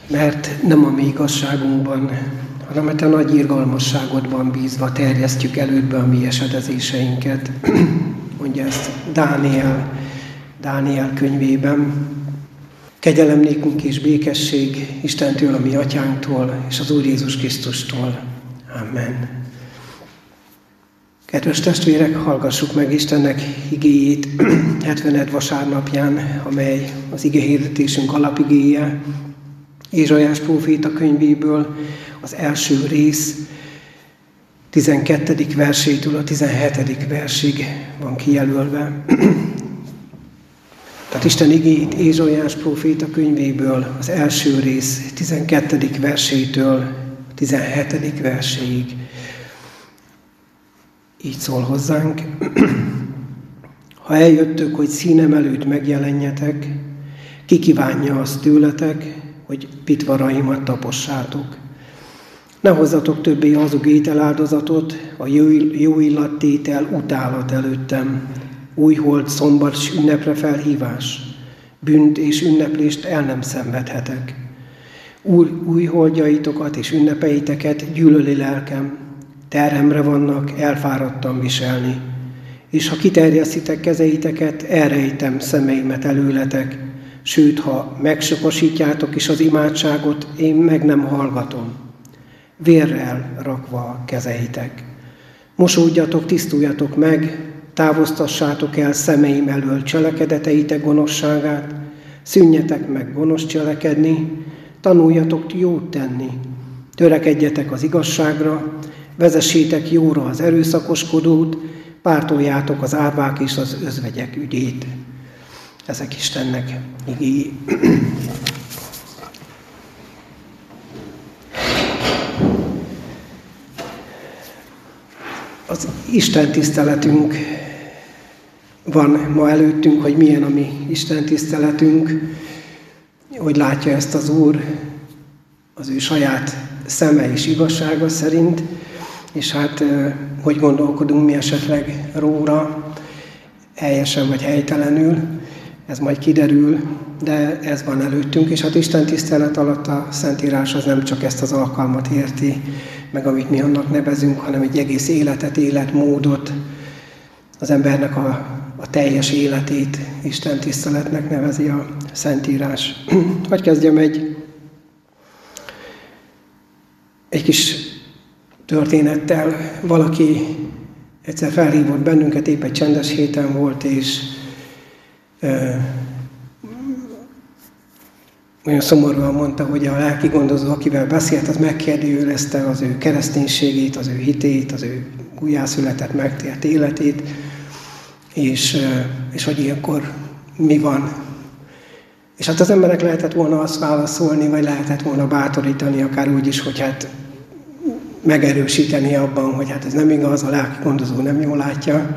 mert nem a mi igazságunkban, hanem a te nagy irgalmasságodban bízva terjesztjük elődbe a mi esedezéseinket. Mondja ezt Dániel könyvében. Kegyelem nékünk és békesség Istentől, a mi atyánktól, és az Úr Jézus Krisztustól. Amen. Kedves testvérek, hallgassuk meg Istennek igéjét 70. vasárnapján, amely az igehirdetésünk alapigéje, Ézsaiás próféta könyvéből az első rész 12. versétől a 17. versig van kijelölve. Tehát Isten igéjét Ézsaiás próféta könyvéből az első rész 12. versétől 17. verséig. Így szól hozzánk. Ha eljöttök, hogy színem előtt megjelenjetek, ki kívánja azt tőletek, hogy pitvaraimat tapossátok. Ne hozzatok többé hazug ételáldozatot, a jó illattétel utálat előttem. Újhold, szombat és ünnepre felhívás. Bűnt és ünneplést el nem szenvedhetek. Újholdjaitokat és ünnepeiteket gyűlöli lelkem. Terhemre vannak, elfáradtam viselni. És ha kiterjesztitek kezeiteket, elrejtem szemeimet előletek. Sőt, ha megsokasítjátok is az imádságot, én meg nem hallgatom. Vérrel rakva a kezeitek. Mosódjatok, tisztuljatok meg, távoztassátok el szemeim elől cselekedeteitek gonoszságát, szűnjetek meg gonosz cselekedni, tanuljatok jót tenni, törekedjetek az igazságra, vezessétek jóra az erőszakoskodót, pártoljátok az árvák és az özvegyek ügyét. Ezek Istennek igéi. Az Isten tiszteletünk van ma előttünk, hogy milyen a mi Isten tiszteletünk, hogy látja ezt az Úr az ő saját szeme és igazsága szerint, és hát hogy gondolkodunk mi esetleg róla, helyesen vagy helytelenül, ez majd kiderül, de ez van előttünk, és hát Isten tisztelet alatt a Szentírás az nem csak ezt az alkalmat érti, meg amit mi annak nevezünk, hanem egy egész életet, életmódot, az embernek a teljes életét Isten tiszteletnek nevezi a Szentírás. Hogy kezdjem egy kis történettel. Valaki egyszer felhívott bennünket, épp egy csendes héten volt, és olyan szomorúan mondta, hogy a lelki gondozó, akivel beszélt, az megkérdőjelezte az ő kereszténységét, az ő hitét, az ő újjászületett, megtért életét, és hogy ilyenkor mi van. És hát az emberek lehetett volna azt válaszolni, vagy lehetett volna bátorítani, akár úgy is, hogy hát megerősíteni abban, hogy hát ez nem igaz, a lelki gondozó nem jól látja,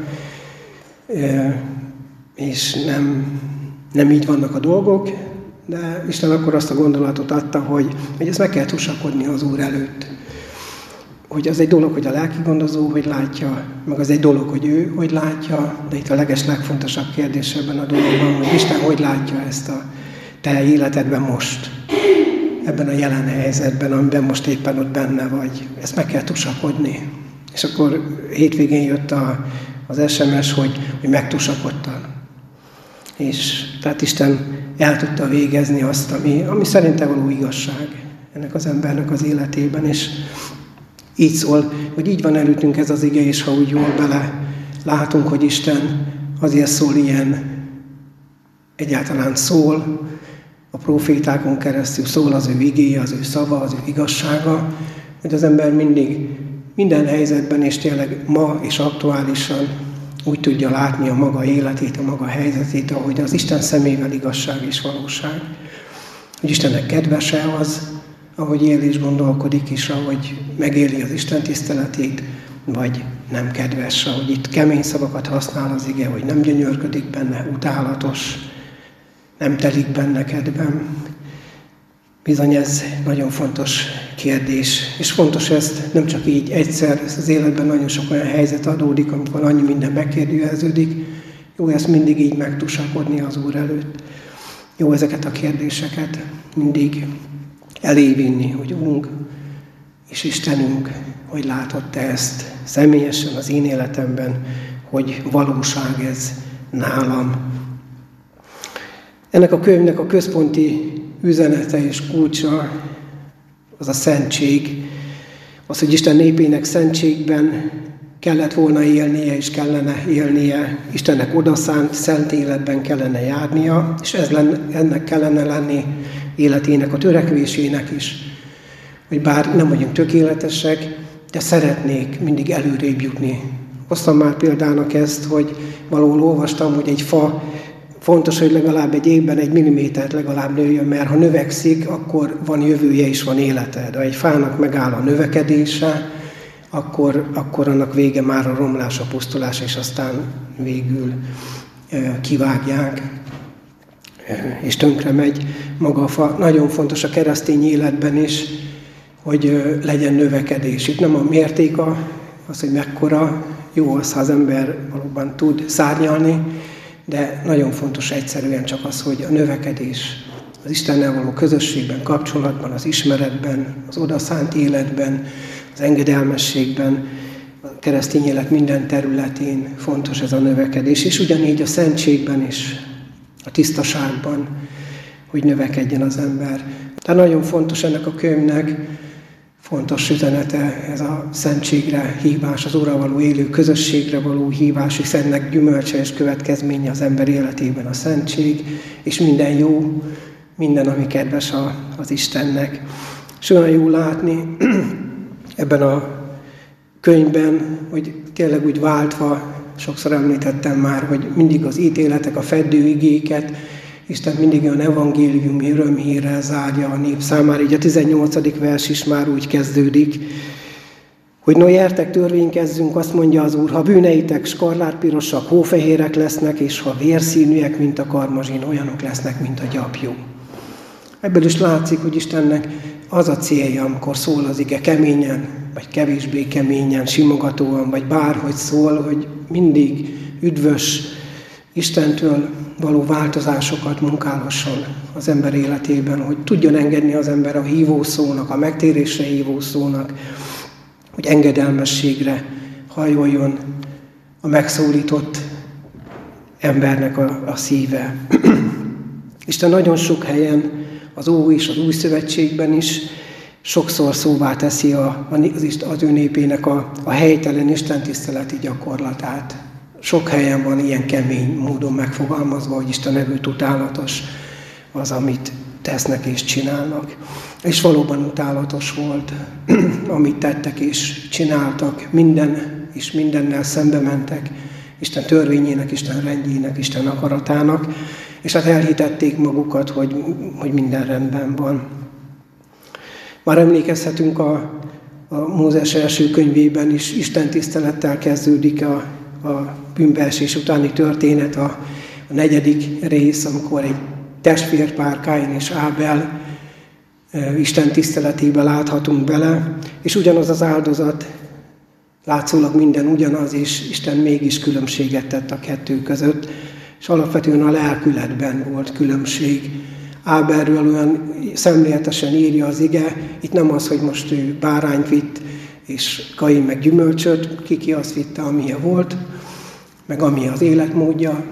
és nem így vannak a dolgok, de Isten akkor azt a gondolatot adta, hogy ezt meg kell tusakodni az Úr előtt. Hogy az egy dolog, hogy a lelki gondozó hogy látja, meg az egy dolog, hogy ő hogy látja, de itt a legfontosabb kérdés ebben a dologban, hogy Isten hogy látja ezt a te életedben most, ebben a jelen helyzetben, amiben most éppen ott benne vagy. Ezt meg kell tusakodni. És akkor hétvégén jött az SMS, hogy megtusakodtam. És tehát Isten el tudta végezni azt, ami szerintem való igazság ennek az embernek az életében, és így szól, hogy így van előttünk ez az ige, és ha úgy jól bele látunk, hogy Isten azért szól ilyen, egyáltalán szól, a profétákon keresztül szól az ő igéje, az ő szava, az ő igazsága, hogy az ember mindig, minden helyzetben, és tényleg ma és aktuálisan úgy tudja látni a maga életét, a maga helyzetét, ahogy az Isten szemével igazság és valóság. Hogy Istennek kedvese az, ahogy él és gondolkodik, és ahogy megéli az Isten tiszteletét, vagy nem kedves, ahogy itt kemény szavakat használ az ige, hogy nem gyönyörködik benne, utálatos, nem telik benne kedvem. Bizony ez nagyon fontos kérdés, és fontos ezt nem csak így egyszer, az életben nagyon sok olyan helyzet adódik, amikor annyi minden megkérdőjeleződik. Jó ezt mindig így megtusakodni az Úr előtt. Jó ezeket a kérdéseket mindig elévinni, hogy Urunk és Istenünk, hogy látod Te ezt személyesen az én életemben, hogy valóság ez nálam. Ennek a könyvnek a központi üzenete és kulcsa az a szentség, az, hogy Isten népének szentségben kellett volna élnie, és kellene élnie, Istennek odaszánt szent életben kellene járnia, és ennek kellene lenni életének a törekvésének is, hogy bár nem vagyunk tökéletesek, de szeretnék mindig előrébb jutni. Hoztam már példának ezt, hogy valahol olvastam, hogy egy fa fontos, hogy legalább egy évben 1 millimétert legalább nőjön, mert ha növekszik, akkor van jövője és van élete. De ha egy fának megáll a növekedése, akkor annak vége már a romlás, a pusztulás, és aztán végül kivágják, és tönkre megy maga a fa. Nagyon fontos a keresztény életben is, hogy legyen növekedés. Itt nem a mérték az, hogy mekkora, jó az, ha az ember valóban tud szárnyalni, de nagyon fontos egyszerűen csak az, hogy a növekedés az Istennel való közösségben, kapcsolatban, az ismeretben, az odaszánt életben, az engedelmességben, a keresztény élet minden területén fontos ez a növekedés, és ugyanígy a szentségben is, a tisztaságban, hogy növekedjen az ember. De nagyon fontos ennek a könyvnek, fontos üzenete ez a szentségre hívás, az Úrral való élő közösségre való hívás, és ennek gyümölcse és következménye az ember életében a szentség, és minden jó, minden, ami kedves az Istennek. És olyan jó látni ebben a könyvben, hogy tényleg úgy váltva, sokszor említettem már, hogy mindig az ítéletek, a feddő igéket, Isten mindig olyan evangéliumi örömhírrel zárja a nép számára. Így a 18. vers is már úgy kezdődik, hogy no, gyertek, törvénykezzünk, azt mondja az Úr, ha bűneitek skarlátpirosak, hófehérek lesznek, és ha vérszínűek, mint a karmazsin, olyanok lesznek, mint a gyapjú. Ebből is látszik, hogy Istennek az a célja, amikor szól az ige keményen, vagy kevésbé keményen, simogatóan, vagy bárhogy szól, hogy mindig üdvös, Istentől való változásokat munkálhasson az ember életében, hogy tudjon engedni az ember a hívószónak, a megtérésre hívószónak, hogy engedelmességre hajoljon a megszólított embernek a szíve. Isten nagyon sok helyen, az Ói és az Új Szövetségben is sokszor szóvá teszi az ő népének a helytelen istentiszteleti gyakorlatát. Sok helyen van ilyen kemény módon megfogalmazva, hogy Isten evőt utálatos az, amit tesznek és csinálnak. És valóban utálatos volt, amit tettek és csináltak, és mindennel szembe mentek, Isten törvényének, Isten rendjének, Isten akaratának, és hát elhitették magukat, hogy minden rendben van. Már emlékezhetünk a Mózes első könyvében is, Isten tisztelettel kezdődik a bűnbeesés utáni történet, a 4. rész, amikor egy testvérpár, Káin és Ábel Isten tiszteletébe láthatunk bele, és ugyanaz az áldozat, látszólag minden ugyanaz, és Isten mégis különbséget tett a kettő között, és alapvetően a lelkületben volt különbség. Ábelről olyan szemléletesen írja az ige, itt nem az, hogy most ő bárányt vitt, és Kain meg gyümölcsöt, ki azt vitte, amilyen volt, meg ami az életmódja,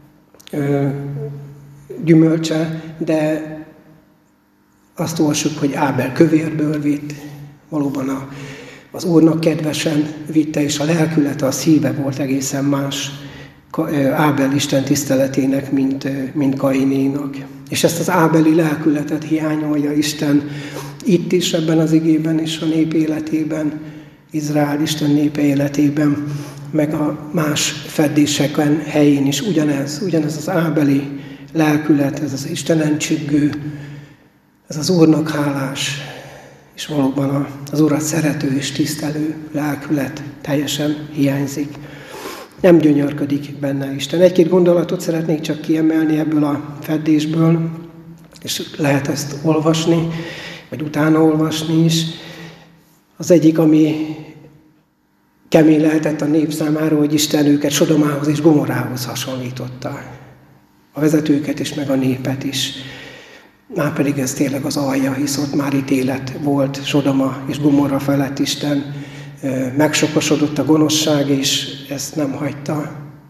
gyümölcse, de azt olvassuk, hogy Ábel kövérből vitt, valóban az Úrnak kedvesen vitte, és a lelkülete, a szíve volt egészen más Ábel Isten tiszteletének, mint Kainénak. És ezt az ábeli lelkületet hiányolja Isten itt is, ebben az igében is, a nép életében, Izrael Isten népe életében, meg a más feddéseken helyén is ugyanez az ábeli lelkület, ez az Istenen csüggő, ez az Úrnak hálás, és valóban az Urat szerető és tisztelő lelkület teljesen hiányzik. Nem gyönyörködik benne Isten. Egy-két gondolatot szeretnék csak kiemelni ebből a feddésből, és lehet ezt olvasni, vagy utána olvasni is. Az egyik, ami kemény lehetett a nép számára, hogy Isten őket Sodomához és Gomorához hasonlította. A vezetőket is, meg a népet is. Márpedig ez tényleg az alja, hisz ott már ítélet volt Sodoma és Gomorra felett. Isten megsokosodott a gonoszság, és ezt nem hagyta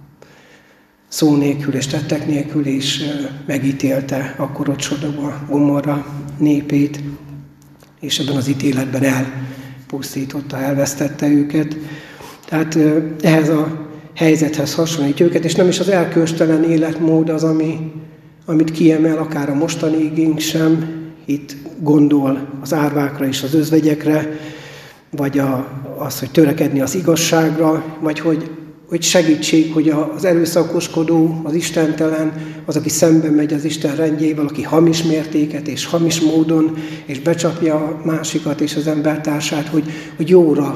szó nélkül és tettek nélkül, és megítélte akkor ott Sodoma, Gomorra népét, és ebben az ítéletben elpusztította, elvesztette őket. Tehát ehhez a helyzethez hasonlítja őket, és nem is az erkölcstelen életmód az, amit kiemel, akár a mostani igénk sem. Itt gondol az árvákra és az özvegyekre, vagy az, hogy törekedni az igazságra, vagy hogy segítség, hogy az erőszakoskodó, az istentelen, az, aki szembe megy az Isten rendjével, aki hamis mértéket és hamis módon, és becsapja a másikat és az embertársát, hogy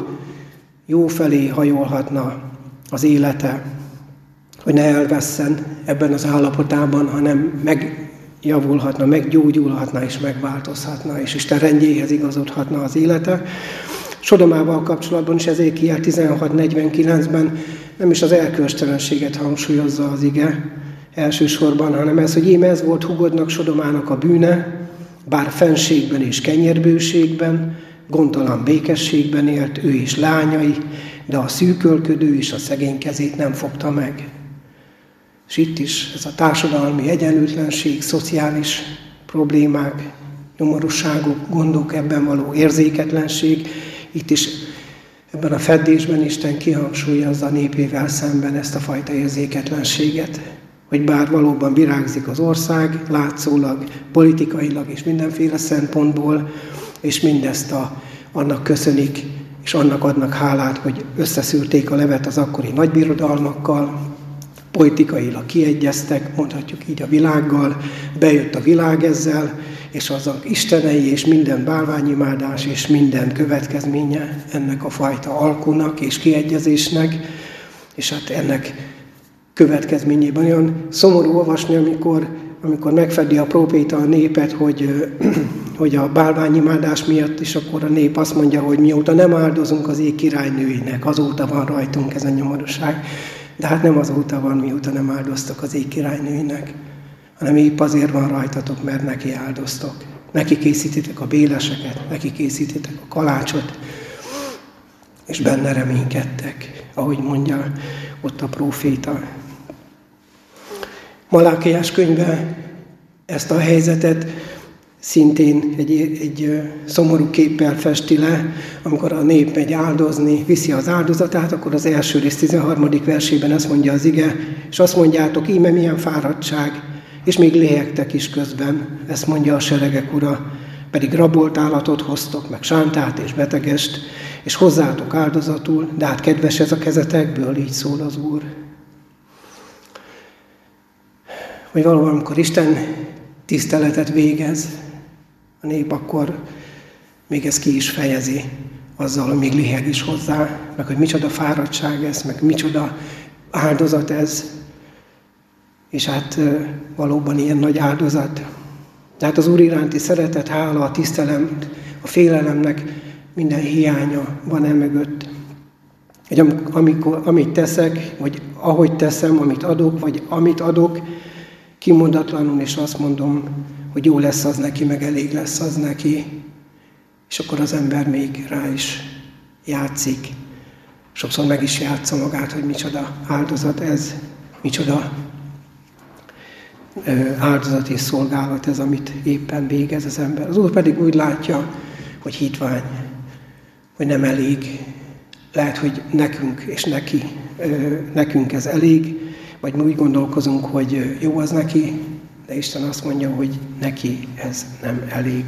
jó felé hajolhatna az élete, hogy ne elvesszen ebben az állapotában, hanem megjavulhatna, meggyógyulhatna és megváltozhatna, és Isten rendjéhez igazodhatna az élete. Sodomával kapcsolatban is Ezékiel 16:49-ben nem is az erkölcstelenséget hangsúlyozza az ige elsősorban, hanem ez, hogy íme ez volt hugodnak, Sodomának a bűne, bár fenségben és kenyérbőségben, gondtalan békességben élt ő és lányai, de a szűkölködő és a szegény kezét nem fogta meg. És itt is ez a társadalmi egyenlőtlenség, szociális problémák, nyomorúságok, gondok, ebben való érzéketlenség, itt is ebben a feddésben Isten kihangsúlyozza a népével szemben ezt a fajta érzéketlenséget, hogy bár valóban virágzik az ország, látszólag, politikailag és mindenféle szempontból, és mindezt annak köszönik, és annak adnak hálát, hogy összeszűrték a levet az akkori nagybirodalmakkal, politikailag kiegyeztek, mondhatjuk így a világgal, bejött a világ ezzel, és azok istenei, és minden bálványimádás, és minden következménye ennek a fajta alkunak és kiegyezésnek, és hát ennek következményében olyan szomorú olvasni, amikor megfedi a próféta a népet, hogy a bálványimádás miatt, és akkor a nép azt mondja, hogy mióta nem áldozunk az ég királynőinek, azóta van rajtunk ez a nyomorúság. De hát nem azóta van, mióta nem áldoztak az ég királynőinek, hanem épp azért van rajtatok, mert neki áldoztok. Neki készítitek a béleseket, neki készítitek a kalácsot, és benne reménykedtek, ahogy mondja ott a próféta. Malákiás könyve ezt a helyzetet szintén egy szomorú képpel festi le, amikor a nép megy áldozni, viszi az áldozatát, akkor az első rész 13. versében ezt mondja az ige, és azt mondjátok, íme milyen fáradtság, és még léhegtek is közben, ezt mondja a seregek ura, pedig rabolt állatot hoztok, meg sántát és betegest, és hozzátok áldozatul, de hát kedves ez a kezetekből, így szól az Úr. Hogy valóban, amikor Isten tiszteletet végez, a nép akkor még ezt ki is fejezi azzal, hogy még liheg is hozzá, meg hogy micsoda fáradtság ez, meg micsoda áldozat ez. És hát valóban ilyen nagy áldozat. Tehát az Úr iránti szeretet, hála, a tisztelem, a félelemnek minden hiánya van mögött. Hogy amit teszek, vagy ahogy teszem, amit adok, vagy amit adok, kimondatlanul, és azt mondom, hogy jó lesz az neki, meg elég lesz az neki, és akkor az ember még rá is játszik. Sokszor meg is játsza magát, hogy micsoda áldozat ez, micsoda áldozat és szolgálat ez, amit éppen végez az ember. Az Úr pedig úgy látja, hogy hitvány, hogy nem elég. Lehet, hogy nekünk és nekünk ez elég, vagy mi úgy gondolkozunk, hogy jó az neki, de Isten azt mondja, hogy neki ez nem elég.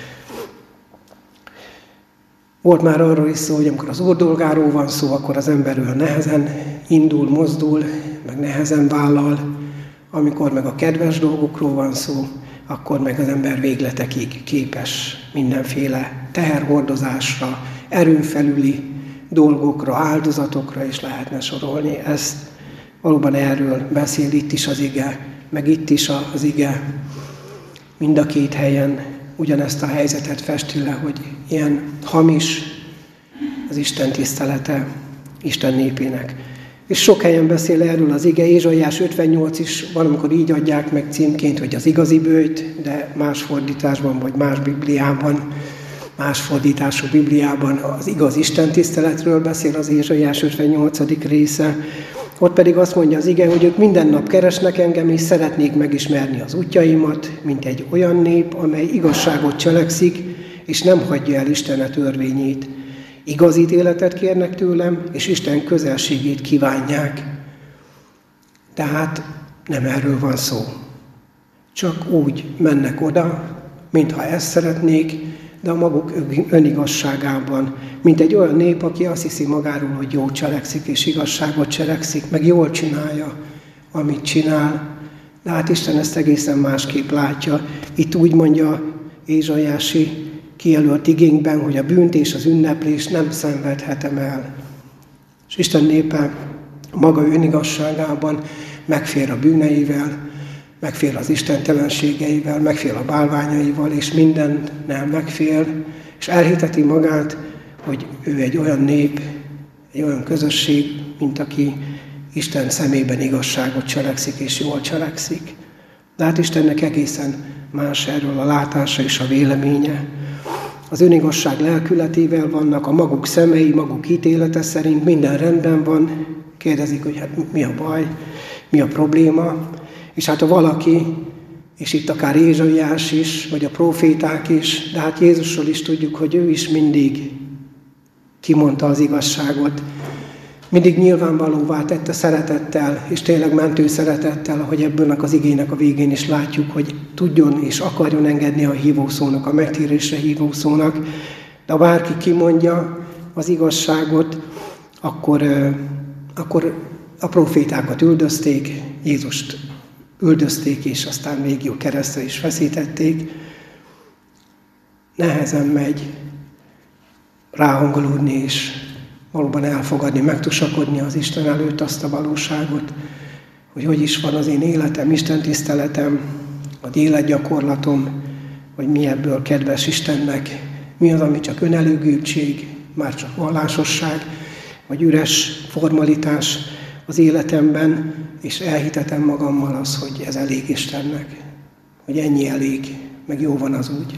Volt már arról is szó, hogy amikor az Úr dolgáról van szó, akkor az ember olyan nehezen indul, mozdul, meg nehezen vállal. Amikor meg a kedves dolgokról van szó, akkor meg az ember végletekig képes mindenféle teherhordozásra, erőn felüli dolgokra, áldozatokra is lehetne sorolni. Ezt valóban erről beszél itt is az ige, meg itt is az ige. Mind a két helyen ugyanezt a helyzetet festi le, hogy ilyen hamis az Isten tisztelete Isten népének. És sok helyen beszél erről az ige, Ézsaiás 58 is valamikor így adják meg címként, hogy az igazi bőjt, de más fordításban, vagy más Bibliában, más fordítású Bibliában az igaz Isten tiszteletről beszél az Ézsaiás 58. része. Ott pedig azt mondja az ige, hogy ők minden nap keresnek engem, és szeretnék megismerni az útjaimat, mint egy olyan nép, amely igazságot cselekszik, és nem hagyja el Isten törvényét. Igaz ítéletet kérnek tőlem, és Isten közelségét kívánják. Tehát nem erről van szó. Csak úgy mennek oda, mintha ezt szeretnék, de a maguk önigazságában, mint egy olyan nép, aki azt hiszi magáról, hogy jól cselekszik, és igazságot cselekszik, meg jól csinálja, amit csinál. De hát Isten ezt egészen másképp látja. Itt úgy mondja Ézsaiási kijelölt igénkben, hogy a bűnt és az ünneplést nem szenvedhetem el. És Isten népe maga önigazságában megfér a bűneivel, megfér az istentelenségeivel, megfér a bálványaival, és mindennel megfér, és elhiteti magát, hogy ő egy olyan nép, egy olyan közösség, mint aki Isten szemében igazságot cselekszik, és jól cselekszik. De hát Istennek egészen más erről a látása és a véleménye. Az önigazság lelkületével vannak, a maguk szemei, maguk ítélete szerint minden rendben van. Kérdezik, hogy hát mi a baj, mi a probléma. És hát ha valaki, és itt akár Ézsaiás is, vagy a próféták is, de hát Jézusról is tudjuk, hogy ő is mindig kimondta az igazságot. Mindig nyilvánvalóvá tette szeretettel, és tényleg mentő szeretettel, ahogy ebből az igének a végén is látjuk, hogy tudjon és akarjon engedni a hívószónak, a megtérésre hívószónak. De ha bárki kimondja az igazságot, akkor a profétákat üldözték, Jézust üldözték, és aztán végül keresztre is feszítették. Nehezen megy ráhangolódni és valóban elfogadni, megtusakodni az Isten előtt azt a valóságot, hogy is van az én életem, Isten tiszteletem, az életgyakorlatom, hogy mi ebből kedves Istennek, mi az, ami csak önelőgültség, már csak vallásosság, vagy üres formalitás az életemben, és elhitetem magammal az, hogy ez elég Istennek, hogy ennyi elég, meg jó van az úgy.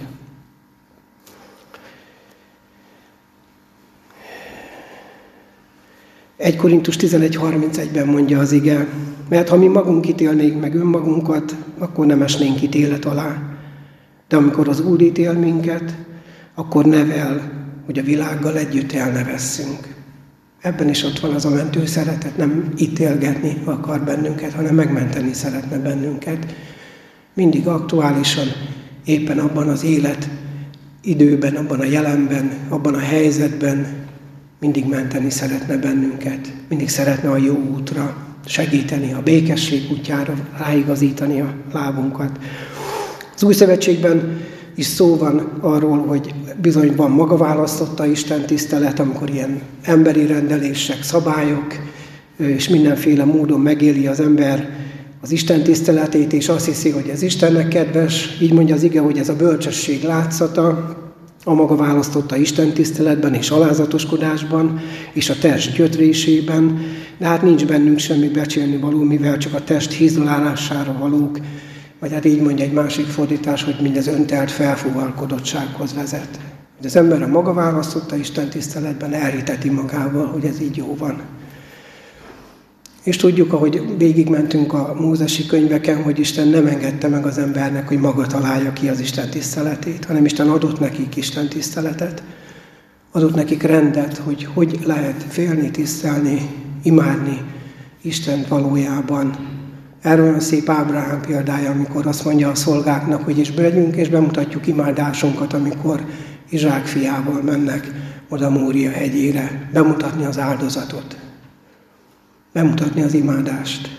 1 Korintus 11.31-ben mondja az ige, mert ha mi magunk ítélnénk meg önmagunkat, akkor nem esnénk ítélet alá. De amikor az Úr ítél minket, akkor nevel, hogy a világgal együtt el ne vesszünk. Ebben is ott van az a mentő szeretet, nem ítélgetni akar bennünket, hanem megmenteni szeretne bennünket. Mindig aktuálisan, éppen abban az élet időben, abban a jelenben, abban a helyzetben mindig menteni szeretne bennünket. Mindig szeretne a jó útra segíteni, a békesség útjára ráigazítani a lábunkat. Az Új Szövetségben is szó van arról, hogy bizony van maga választotta Isten tisztelet, amikor ilyen emberi rendelések, szabályok, és mindenféle módon megéli az ember az Isten tiszteletét, és azt hiszi, hogy ez Istennek kedves. Így mondja az ige, hogy ez a bölcsesség látszata, a maga választotta Isten tiszteletben és alázatoskodásban, és a test gyötrésében, de hát nincs bennünk semmi becsülni való, mivel csak a test hízlalására valók, vagy hát így mondja egy másik fordítás, hogy mindez öntelt felfúvalkodottsághoz vezet. Hogy az ember a maga választotta Isten tiszteletben elhiteti magával, hogy ez így jó van. És tudjuk, ahogy végigmentünk a mózesi könyveken, hogy Isten nem engedte meg az embernek, hogy maga találja ki az Isten tiszteletét, hanem Isten adott nekik Isten tiszteletet, adott nekik rendet, hogy lehet félni, tisztelni, imádni Istent valójában. Erről olyan szép Ábrahám példája, amikor azt mondja a szolgáknak, hogy is megyünk és bemutatjuk imádásunkat, amikor Izsák fiával mennek oda Mória hegyére, bemutatni az áldozatot, bemutatni az imádást.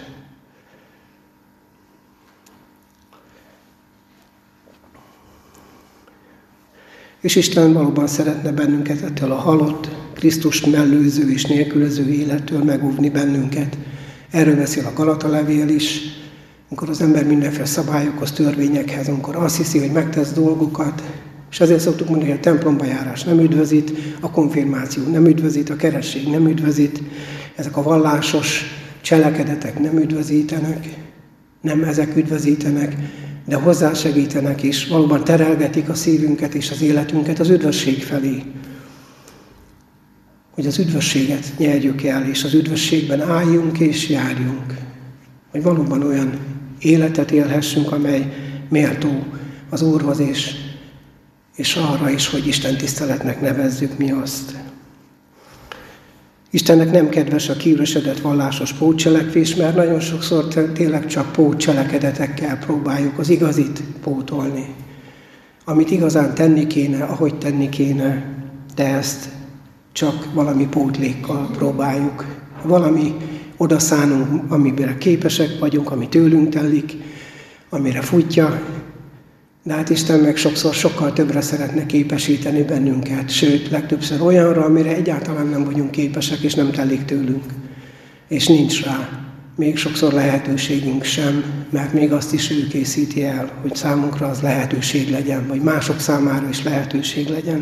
És Isten valóban szeretne bennünket ettől a halott, Krisztust mellőző és nélkülöző élettől megóvni bennünket. Erről beszél a Galata levél is, amikor az ember mindenféle szabályokhoz, törvényekhez, amikor azt hiszi, hogy megtesz dolgokat, és ezért szoktuk mondani, hogy a templomba járás nem üdvözít, a konfirmáció nem üdvözít, a keresztség nem üdvözít, ezek a vallásos cselekedetek nem üdvözítenek, nem ezek üdvözítenek, de hozzásegítenek és valóban terelgetik a szívünket és az életünket az üdvösség felé. Hogy az üdvösséget nyerjük el, és az üdvösségben álljunk és járjunk. Hogy valóban olyan életet élhessünk, amely méltó az Úrhoz, és arra is, hogy Isten tiszteletnek nevezzük mi azt. Istennek nem kedves a kiüresedett vallásos pótcselekvés, mert nagyon sokszor tényleg csak pótcselekedetekkel próbáljuk az igazit pótolni. Amit igazán tenni kéne, ahogy tenni kéne, de ezt csak valami pótlékkal próbáljuk. Valami oda szánunk, amire képesek vagyunk, ami tőlünk telik, amire futja, de hát Isten meg sokszor sokkal többre szeretne képesíteni bennünket, sőt, legtöbbször olyanra, amire egyáltalán nem vagyunk képesek, és nem telik tőlünk. És nincs rá. Még sokszor lehetőségünk sem, mert még azt is ő készíti el, hogy számunkra az lehetőség legyen, vagy mások számára is lehetőség legyen.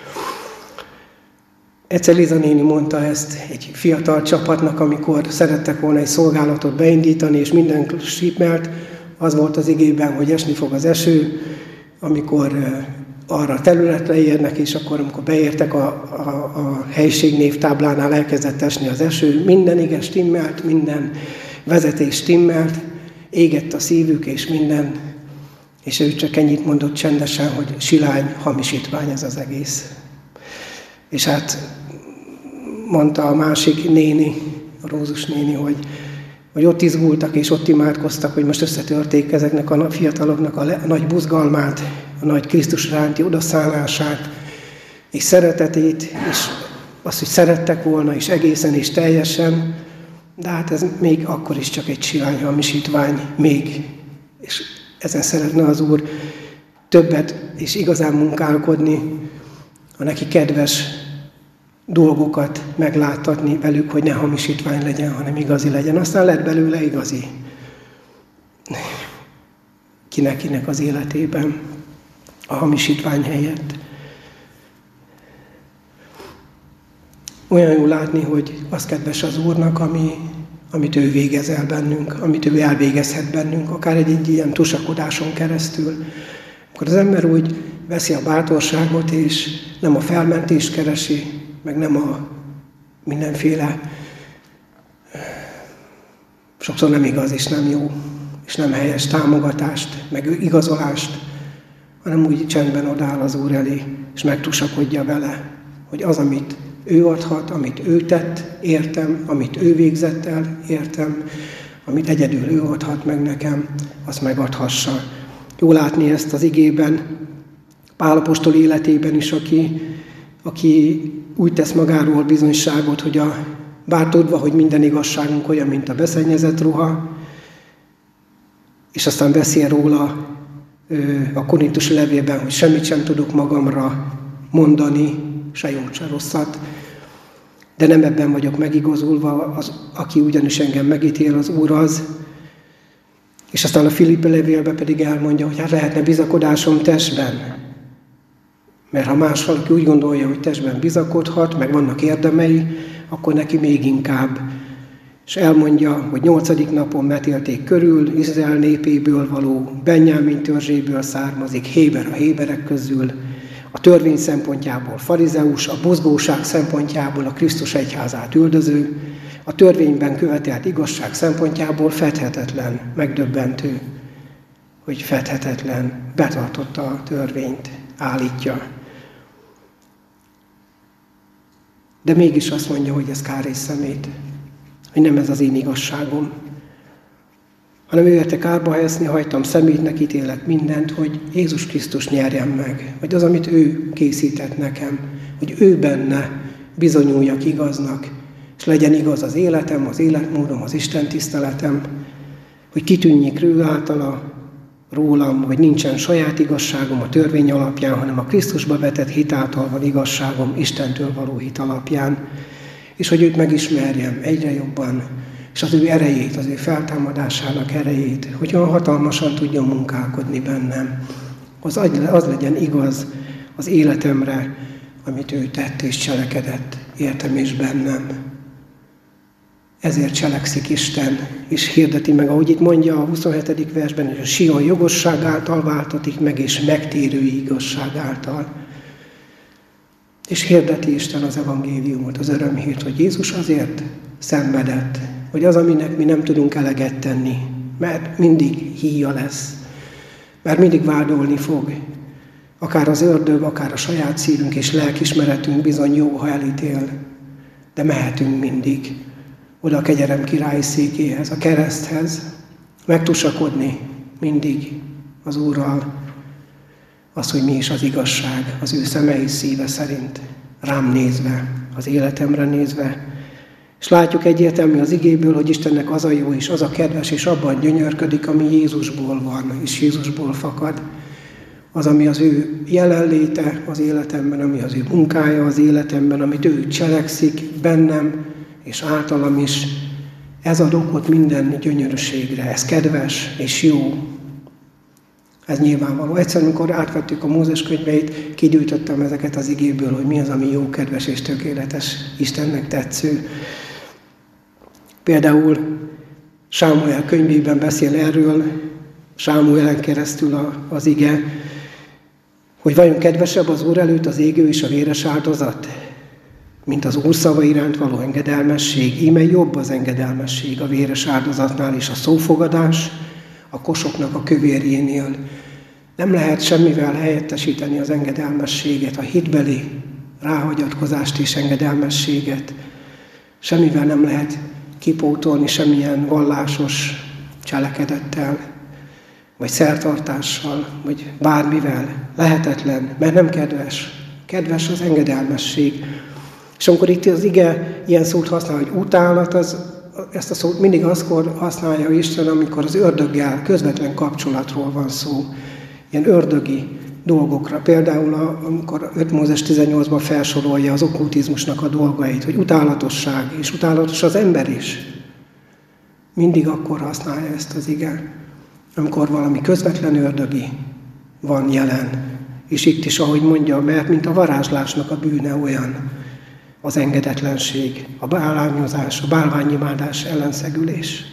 Egyszer Liza néni mondta ezt egy fiatal csapatnak, amikor szerettek volna egy szolgálatot beindítani, és minden stimmelt. Az volt az igében, hogy esni fog az eső, amikor arra a területre érnek, és akkor, amikor beértek a helység névtáblánál, elkezdett esni az eső. Minden ige stimmelt, minden vezetés stimmelt, égett a szívük, és minden. És ő csak ennyit mondott csendesen, hogy silány, hamisítvány ez az egész. És hát mondta a másik néni, a Rózus néni, hogy ott izgultak és ott imádkoztak, hogy most összetörték ezeknek a fiataloknak a nagy buzgalmát, a nagy Krisztus iránti odaszállását, és szeretetét, és azt, hogy szerettek volna, és egészen és teljesen, de hát ez még akkor is csak egy silány hamisítvány, még. És ezen szeretne az Úr többet és igazán munkálkodni, a neki kedves dolgokat megláttatni velük, hogy ne hamisítvány legyen, hanem igazi legyen. Aztán lett belőle igazi. Kinek az életében a hamisítvány helyett. Olyan jó látni, hogy az kedves az Úrnak, amit ő végez el bennünk, amit ő elvégezhet bennünk, akár egy ilyen tusakodáson keresztül. Akkor az ember úgy veszi a bátorságot, és nem a felmentést keresi, meg nem a mindenféle, sokszor nem igaz és nem jó, és nem helyes támogatást, meg igazolást, hanem úgy csendben odáll az Úr elé, és megtusakodja vele, hogy az, amit ő adhat, amit ő tett, értem, amit ő végzett el, értem, amit egyedül ő adhat meg nekem, azt megadhassa. Jó látni ezt az igében, Pál apostol életében is, aki úgy tesz magáról bizonyságot, hogy bár tudva, hogy minden igazságunk olyan, mint a beszennyezett ruha, és aztán beszél róla a korintusi levélben, hogy semmit sem tudok magamra mondani, se jót, se rosszat, de nem ebben vagyok megigazulva, aki ugyanis engem megítél, az Úr az. És aztán a Filippi levélben pedig elmondja, hogy hát lehetne bizakodásom testben. Mert ha más valaki úgy gondolja, hogy testben bizakodhat, meg vannak érdemei, akkor neki még inkább. És elmondja, hogy 8. napon metélték körül, Izrael népéből való, Benjámin törzséből származik, Héber a héberek közül, a törvény szempontjából farizeus, a buzgóság szempontjából a Krisztus egyházát üldöző, a törvényben követelt igazság szempontjából fedhetetlen, megdöbbentő, hogy fedhetetlen, betartotta a törvényt, állítja. De mégis azt mondja, hogy ez kár és szemét, hogy nem ez az én igazságom, hanem ő érte kárba helyezni, hagytam szemétnek, ítélek mindent, hogy Jézus Krisztus nyerjen meg, hogy az, amit ő készített nekem, hogy ő benne bizonyuljak igaznak, és legyen igaz az életem, az életmódom, az Isten tiszteletem, hogy kitűnjék ő általa rólam, hogy nincsen saját igazságom a törvény alapján, hanem a Krisztusba vetett hit által van igazságom, Istentől való hit alapján, és hogy őt megismerjem egyre jobban, és az ő erejét, az ő feltámadásának erejét, hogy olyan hatalmasan tudjon munkálkodni bennem. Az legyen igaz az életemre, amit ő tett és cselekedett, értem és bennem. Ezért cselekszik Isten, és hirdeti meg, ahogy itt mondja a 27. versben, hogy a Sion jogosság által váltatik meg, és megtérői igazság által. És hirdeti Isten az evangéliumot, az örömhírt, hogy Jézus azért szenvedett, hogy az, aminek mi nem tudunk eleget tenni, mert mindig híja lesz, mert mindig vádolni fog, akár az ördög, akár a saját szívünk és lelkismeretünk bizony jó, ha elítél, de mehetünk mindig oda a kegyelem királyi székéhez, a kereszthez, megtusakodni mindig az Úrral, az, hogy mi is az igazság, az ő szeme és szíve szerint, rám nézve, az életemre nézve. És látjuk egyértelmű az igéből, hogy Istennek az a jó és az a kedves, és abban gyönyörködik, ami Jézusból van, és Jézusból fakad. Az, ami az ő jelenléte az életemben, ami az ő munkája az életemben, amit ő cselekszik bennem, és általam is, ez ad okot minden gyönyörűségre, ez kedves és jó. Ez nyilvánvaló. Egyszer, amikor átvettük a Mózes könyveit, kigyűjtöttem ezeket az igéből, hogy mi az, ami jó, kedves és tökéletes, Istennek tetsző. Például Sámuel könyvében beszél erről, Sámuelen keresztül az ige, hogy vajon kedvesebb az Úr előtt az égő és a véres áldozat, mint az Úr szava iránt való engedelmesség. Íme jobb az engedelmesség a véres áldozatnál és a szófogadás a kosoknak a kövérjénél. Nem lehet semmivel helyettesíteni az engedelmességet, a hitbeli ráhagyatkozást és engedelmességet. Semmivel nem lehet kipótolni semmilyen vallásos cselekedettel, vagy szertartással, vagy bármivel. Lehetetlen, mert nem kedves. Kedves az engedelmesség. És amikor itt az ige ilyen szót használ, hogy utálat, ezt a szót mindig azkor használja Isten, amikor az ördöggel közvetlen kapcsolatról van szó. Ilyen ördögi dolgokra. Például, amikor 5 Mózes 18-ban felsorolja az okkultizmusnak a dolgait, hogy utálatosság, és utálatos az ember is. Mindig akkor használja ezt az ige, amikor valami közvetlen ördögi van jelen. És itt is, ahogy mondja, mert mint a varázslásnak a bűne olyan, az engedetlenség, a bálványozás, a bálványimádás ellenszegülés.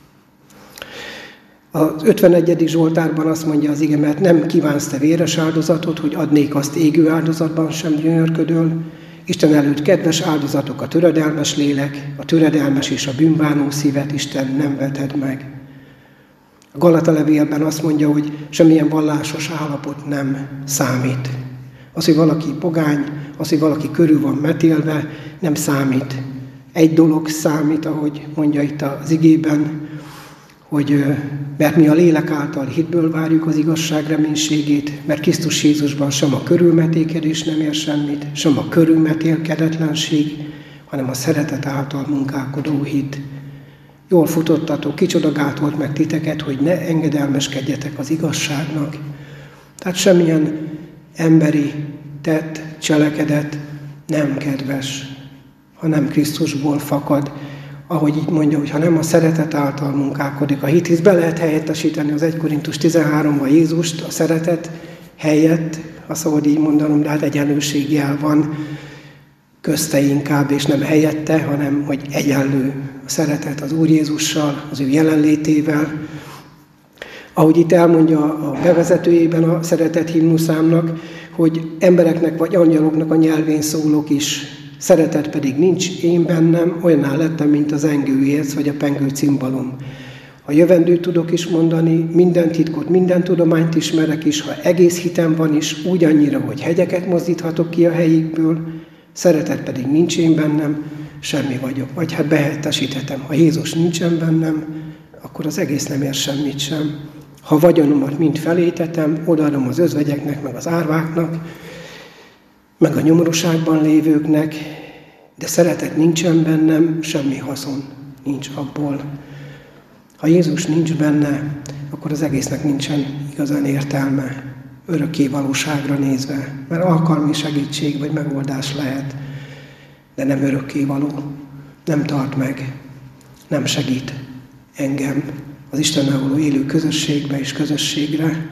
Az 51. Zsoltárban azt mondja az ige, mert nem kívánsz te véres áldozatot, hogy adnék azt égő áldozatban sem gyönyörködöl. Isten előtt kedves áldozatok a töredelmes lélek, a töredelmes és a bűnbánó szívet Isten nem veted meg. A Galata levélben azt mondja, hogy semmilyen vallásos állapot nem számít. Az, hogy valaki pogány, az, hogy valaki körül van metélve, nem számít. Egy dolog számít, ahogy mondja itt az igében, hogy mert mi a lélek által hitből várjuk az igazság reménységét, mert Krisztus Jézusban sem a körülmetékedés nem ér semmit, sem a körülmetélkedetlenség, hanem a szeretet által munkálkodó hit. Jól futottatok, kicsoda gátolt meg titeket, hogy ne engedelmeskedjetek az igazságnak. Tehát semmilyen emberi tett, cselekedet nem kedves, hanem Krisztusból fakad. Ahogy így mondja, hogy ha nem a szeretet által munkálkodik a hit, hisz be lehet helyettesíteni az 1 Korintus 13-ban Jézust a szeretet helyett, ha szabad így mondanom, de hát egyenlőségjel van közte inkább, és nem helyette, hanem hogy egyenlő a szeretet az Úr Jézussal, az ő jelenlétével. Ahogy itt elmondja a bevezetőjében a szeretet himnuszámnak, hogy embereknek vagy angyaloknak a nyelvén szólok is, szeretet pedig nincs én bennem, olyanná lettem, mint az engőérc vagy a pengő cimbalom. Ha jövendőt tudok is mondani, minden titkot, minden tudományt ismerek is, ha egész hitem van is, úgy annyira, hogy hegyeket mozdíthatok ki a helyükből, szeretet pedig nincs én bennem, semmi vagyok. Vagy hát behelyettesíthetem, ha Jézus nincsen bennem, akkor az egész nem ér semmit sem. Ha vagyonomat mind felétetem, odaadom az özvegyeknek, meg az árváknak, meg a nyomorúságban lévőknek, de szeretet nincsen bennem, semmi haszon nincs abból. Ha Jézus nincs benne, akkor az egésznek nincsen igazán értelme, örökké valóságra nézve, mert alkalmi segítség vagy megoldás lehet, de nem örökké való, nem tart meg, nem segít engem az Istennel való élő közösségbe és közösségre,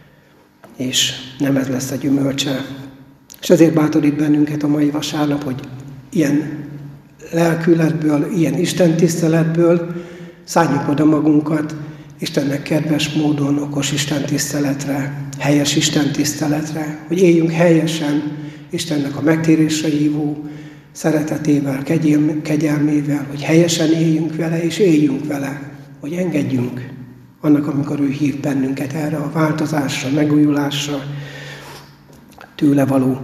és nem ez lesz a gyümölcse. És ezért bátorít bennünket a mai vasárnap, hogy ilyen lelkületből, ilyen istentiszteletből szálljuk oda magunkat Istennek kedves módon, okos istentiszteletre, helyes istentiszteletre, hogy éljünk helyesen Istennek a megtérésre hívó szeretetével, kegyelmével, hogy helyesen éljünk vele, és éljünk vele, hogy engedjünk annak, amikor ő hív bennünket erre a változásra, megújulásra, tőle való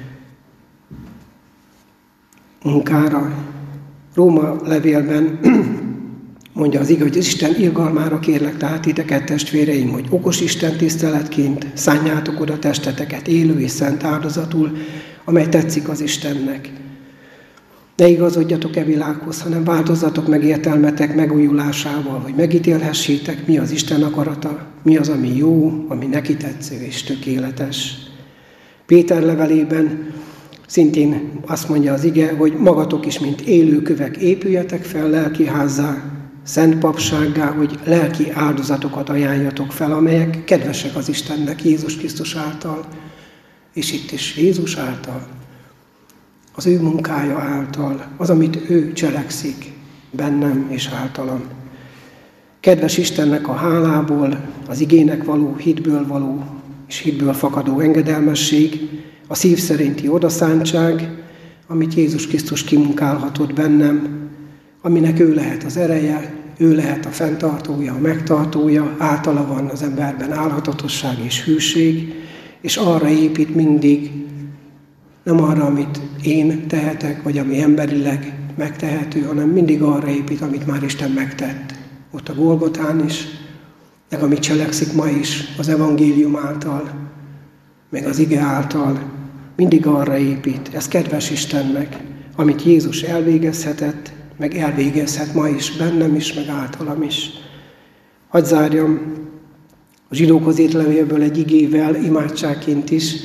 munkára. Róma levélben mondja az ige, hogy Isten irgalmára kérlek tehát titeket, testvéreim, hogy okos Isten tiszteletként szánjátok oda testeteket élő és szent áldozatul, amely tetszik az Istennek. Ne igazodjatok világhoz, hanem változzatok meg értelmetek megújulásával, hogy megítélhessétek, mi az Isten akarata, mi az, ami jó, ami neki tetsző és tökéletes. Péter levelében szintén azt mondja az ige, hogy magatok is, mint élőkövek épüljetek fel lelkiházzá, szent papsággá, hogy lelki áldozatokat ajánljatok fel, amelyek kedvesek az Istennek Jézus Krisztus által, és itt is Jézus által, az ő munkája által, az, amit ő cselekszik bennem és általam. Kedves Istennek a hálából, az igének való, hitből való és hitből fakadó engedelmesség, a szív szerinti odaszántság, amit Jézus Krisztus kimunkálhatott bennem, aminek ő lehet az ereje, ő lehet a fenntartója, a megtartója, általa van az emberben álhatatosság és hűség, és arra épít mindig, nem arra, amit én tehetek, vagy ami emberileg megtehető, hanem mindig arra épít, amit már Isten megtett. Ott a Golgotán is, meg amit cselekszik ma is, az evangélium által, meg az ige által, mindig arra épít. Ez kedves Istennek, amit Jézus elvégezhetett, meg elvégezhet ma is, bennem is, meg általam is. Hadd zárjam a Zsidókhoz írt levélből egy igével, imádságként is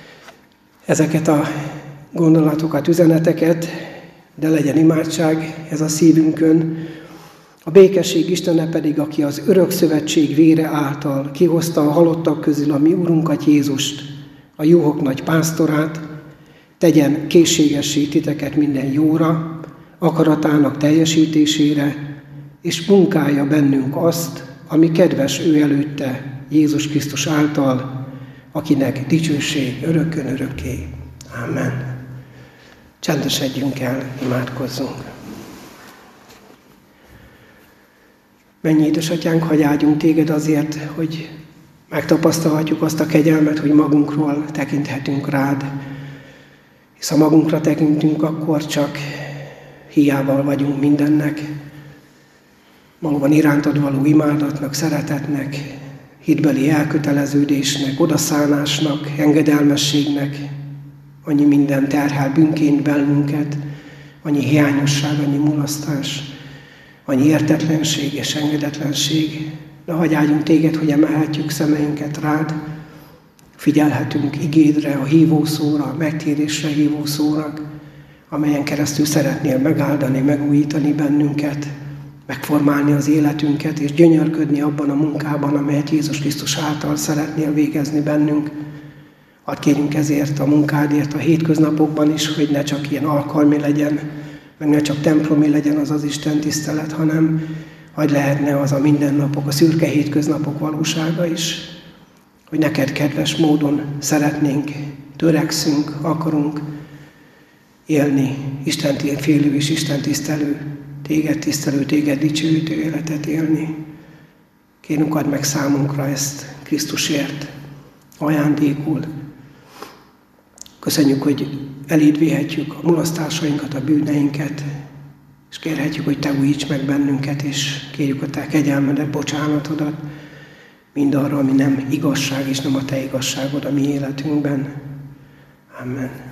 ezeket a gondolatokat, üzeneteket, de legyen imádság ez a szívünkön. A békesség Istene pedig, aki az örök szövetség vére által kihozta a halottak közül a mi Urunkat Jézust, a juhok nagy pásztorát, tegyen készségessé titeket minden jóra, akaratának teljesítésére, és munkálja bennünk azt, ami kedves ő előtte, Jézus Krisztus által, akinek dicsőség örökkön örökké. Amen. Csendesedjünk el, imádkozzunk. Mennyi édesatyánk, hadd áldjunk téged azért, hogy megtapasztalhatjuk azt a kegyelmet, hogy magunkról tekinthetünk rád. Hisz ha magunkra tekintünk, akkor csak hiával vagyunk mindennek. Valóban irántad való imádatnak, szeretetnek, hitbeli elköteleződésnek, odaszánásnak, engedelmességnek, annyi minden terhel bűnként bennünket, annyi hiányosság, annyi mulasztás, annyi értetlenség és engedetlenség. De hadd áldjunk téged, hogy emelhetjük szemeinket rád, figyelhetünk igédre, a hívószóra, a megtérésre hívószóra, amelyen keresztül szeretnél megáldani, megújítani bennünket, megformálni az életünket, és gyönyörködni abban a munkában, amelyet Jézus Krisztus által szeretnél végezni bennünk. Hadd kérjünk ezért a munkádért a hétköznapokban is, hogy ne csak ilyen alkalmi legyen, meg ne csak templomi legyen az az Isten tisztelet, hanem hadd lehetne az a mindennapok, a szürke hétköznapok valósága is, hogy neked kedves módon szeretnénk, törekszünk, akarunk élni, Isten félő és Isten tisztelő, téged dicsőítő életet élni. Kérünk, add meg számunkra ezt Krisztusért ajándékul. Köszönjük, hogy eléd vihetjük a mulasztásainkat, a bűneinket, és kérhetjük, hogy te újíts meg bennünket, és kérjük a te kegyelmedet, bocsánatodat, mindarra, ami nem igazság, és nem a te igazságod a mi életünkben. Amen.